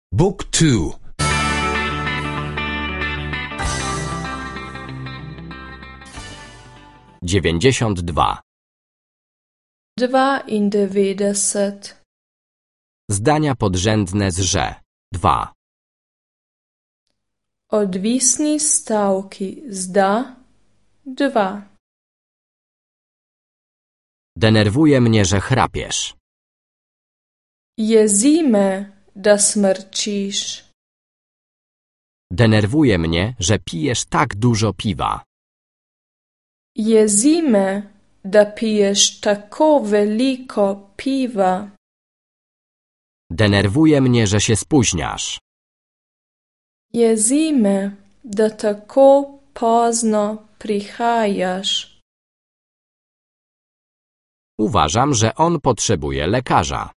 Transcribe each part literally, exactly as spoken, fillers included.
Book two. dziewięćdziesiąt dwa. dvaindevetdeset. Zdania podrzędne z że. dwa. Odvisni stavki z da. Dva. Denerwuje mnie, że chrapiesz. Jezi me, da smrčiš. Denerwuje mnie, że pijesz tak dużo piwa. Jezi me, da piješ tako veliko piva. Denerwuje mnie, że się spóźniasz. Jezi me, da tako pozno prihajaš. Uważam, że on potrzebuje lekarza.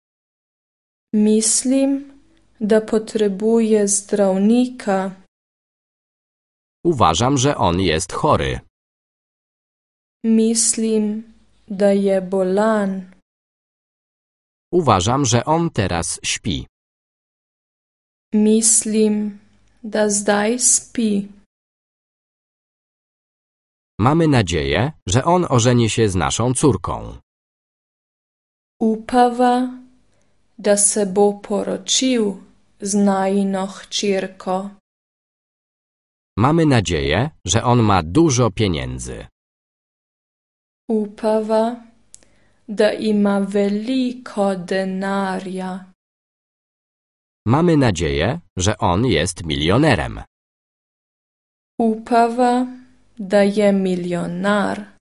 Mislim, da potrebuje zdravnika. Uważam, że on jest chory. Mislim, da je bolan. Uważam, że on teraz śpi. Mislim, da zdaj spi. Mamy nadzieję, że on ożeni się z naszą córką. Upava, da se bo poročil z najino hčerko. Mamy nadzieję, że on ma dużo pieniędzy. Upava, da ima veliko denarja. Mamy nadzieję, że on jest milionerem. Upava, da je milionar.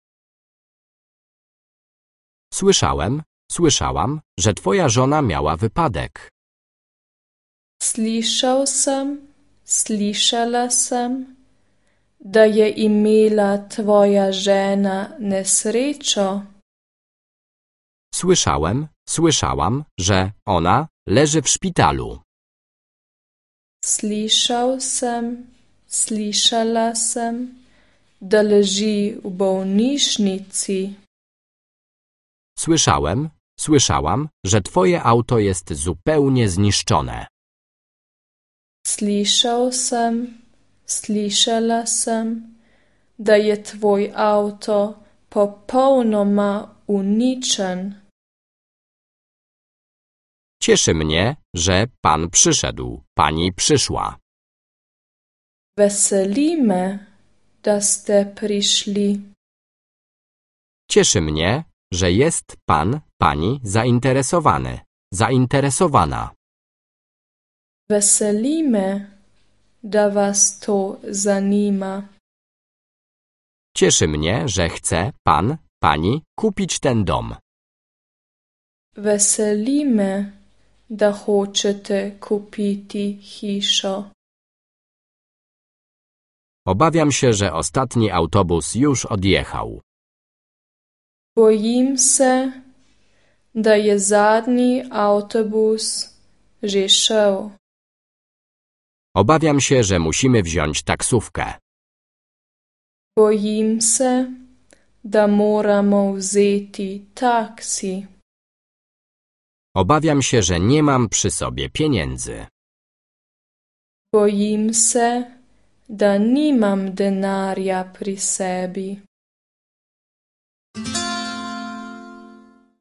Słyszałem, słyszałam, że twoja żona miała wypadek. Slišal sem, slišala sem, da je imela tvoja žena nesrečo. Słyszałem, słyszałam, że ona leży w szpitalu. Slišal sem, slišala sem, da leži v bolnišnici. Słyszałem, słyszałam, że twoje auto jest zupełnie zniszczone. Slišal sem, slišala sem, da je tvoj avto popolnoma uničen. Cieszy mnie, że pan przyszedł, pani przyszła. Veseli me, da ste prišli. Cieszy mnie, że jest pan, pani zainteresowany, zainteresowana. Veseli me, da was to zanima. Cieszy mnie, że chce pan, pani kupić ten dom. Veseli me, da hočete kupiti hišo. Obawiam się, że ostatni autobus już odjechał. Bojim se, da je zadnji avtobus že šel. Obawiam się, że musimy wziąć taksówkę. Bojim se, da moramo vzeti taksi. Obawiam się, że nie mam przy sobie pieniędzy. Bojim se, da nimam denarja pri sebi.